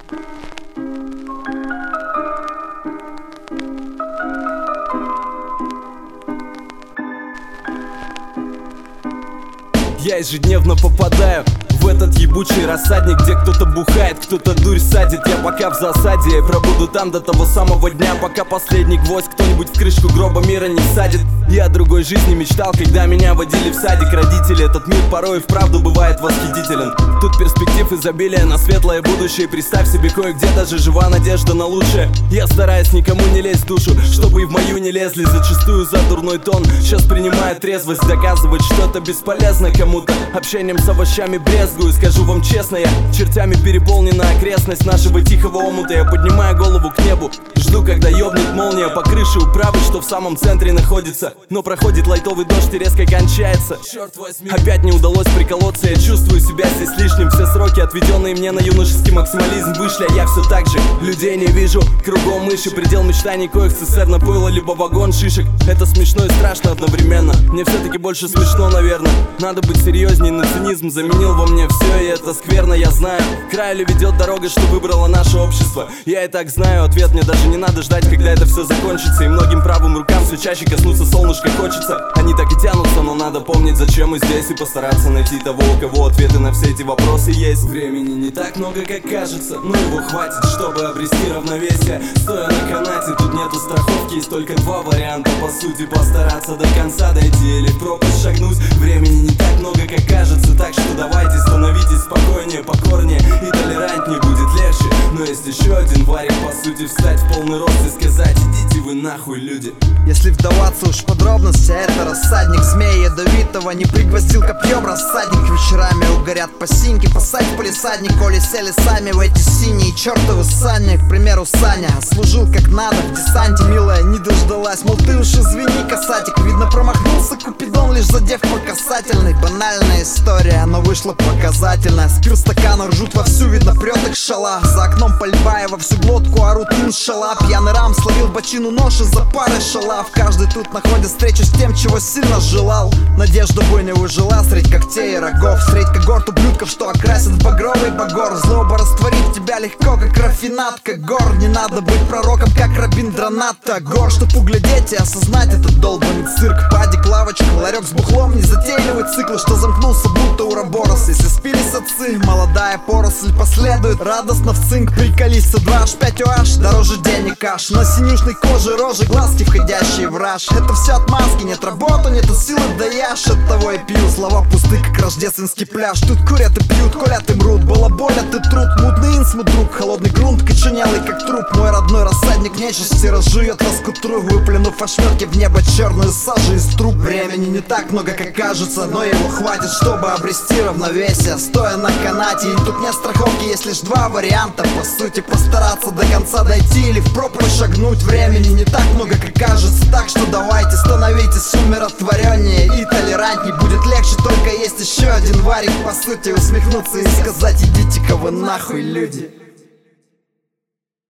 Я ежедневно попадаю в этот ебучий рассадник, где кто-то бухает, кто-то дурь садит. Я пока в засаде, я пробуду там до того самого дня, пока последний гвоздь кто-нибудь в крышку гроба мира не садит. Я о другой жизни мечтал, когда меня водили в садик родители. Этот мир порой и вправду бывает восхитителен. Тут перспектив изобилия на светлое будущее. Представь себе, кое-где даже жива надежда на лучшее. Я стараюсь никому не лезть в душу, чтобы и в мою не лезли. Зачастую за дурной тон сейчас принимаю трезвость. Доказывать что-то бесполезно кому-то, общением с овощами брезгую. Скажу вам честно, я чертями переполнена окрестность нашего тихого омута. Я поднимаю голову к небу, жду, когда ёбнет молния по крыше управы, что в самом центре находится. Но проходит лайтовый дождь и резко кончается. Черт возьми, опять не удалось приколоться. Я чувствую себя здесь лишним. Все сроки, отведенные мне на юношеский максимализм, вышли, а я все так же людей не вижу. Кругом мыши, предел мечтаний, коих цистерна пойло, либо вагон шишек. Это смешно и страшно одновременно. Мне все-таки больше смешно, наверное. Надо быть серьезней, но цинизм заменил во мне все, и это скверно, я знаю. К краю ли ведет дорога, что выбрало наше общество? Я и так знаю ответ, мне даже не надо ждать, когда это все закончится. И многим правым рукам все чаще коснуться солнышка хочется. Они так и тянутся, но надо помнить, зачем мы здесь, и постараться найти того, у кого ответы на все эти вопросы есть. Времени не так много, как кажется, но его хватит, чтобы обрести равновесие. Стоя на канате, тут нету страховки, есть только два варианта, по сути, постараться до конца дойти или в пропасть шагнуть. Времени не так много, как кажется, так что давайте становитесь спокойнее, покорнее и толерантнее, будет легче. Но есть еще один варик, по сути, встать в полный рост и сказать: идите вы нахуй, люди. Если вдаваться уж в подробности, это рассадник змея ядовитого. Не пригвоздил копьем рассадник, вечерами угорят по синьке. Посадь в палисадник, коли сели сами в эти синие чертовы сани. К примеру, Саня служил как надо в десанте. Милая не дождалась, мол, ты уж извини, касатик. Видно, промахнулся Купидон, лишь задев по касательной. Банальная история, но вышла показательная. Спир стакана ржут вовсю, видно, прет их шала. За окном пальба и во всю глотку орут иншалла. Пьяный рам словил бочину нож из-за пары шалав. Каждый тут находит встречу с тем, чего сильно желал. Надежда бы не выжила средь когтей и рогов, средь когорт ублюдков, что окрасят в багровый багор. Злоба растворит тебя легко, как рафинат, как гор. Не надо быть пророком, как Рабиндранат Тагор, чтоб углядеть и осознать этот долбанный цирк. Падик, лавочка, ларек с бухлом, незатейливый цикл, что замкнулся будто уроборос. Если спились отцы, молодая поросль последует радостно в цинк. Приколись, 2H5OH, дороже денег аж. На синюшной коже рожи, глазки входящие в раж. Это все отмазки, нет работы, нету силы, да я ж оттого и пью. Слова пусты, как рождественский пляж. Тут курят и пьют, колят и мрут. Балаболят и труд, мутный инсмут, друг. Холодный грунт, коченелый, как труп. Мой родной рассадник нечисти разжует лоскутру, выплюнув ошметки в небо черную сажу из труб. Времени не так много, как кажется, но его хватит, чтобы обрести равновесие. Стоя на канате, и тут нет страховки, есть лишь два варианта. По сути, постараться до конца дойти или в пропасть шагнуть. Времени не так много, как кажется, так что давайте становитесь умиротвореннее и толерантней. Будет легче, только есть еще один варик, по сути, усмехнуться и сказать: идите-ка вы нахуй, люди.